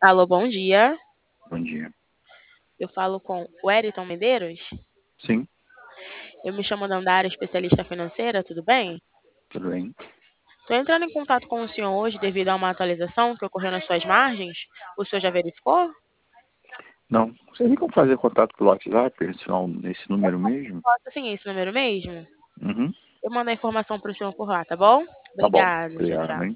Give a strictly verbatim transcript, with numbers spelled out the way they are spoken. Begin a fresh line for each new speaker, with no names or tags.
Alô, bom dia.
Bom dia.
Eu falo com o Wellington Medeiros.
Sim,
Eu me chamo Dandara, especialista financeira, tudo bem?
tudo bem.
Estou entrando em contato com o senhor hoje devido a uma atualização que ocorreu nas suas margens. O senhor já verificou?
Não, você tem como fazer contato pelo WhatsApp, esse, num- nesse número mesmo?
Posso sim, esse número mesmo?
Uhum,
Eu mando a informação para o senhor por lá, tá bom?
tá bom.
Obrigada, tchau,
Obrigado,
tchau.
hein?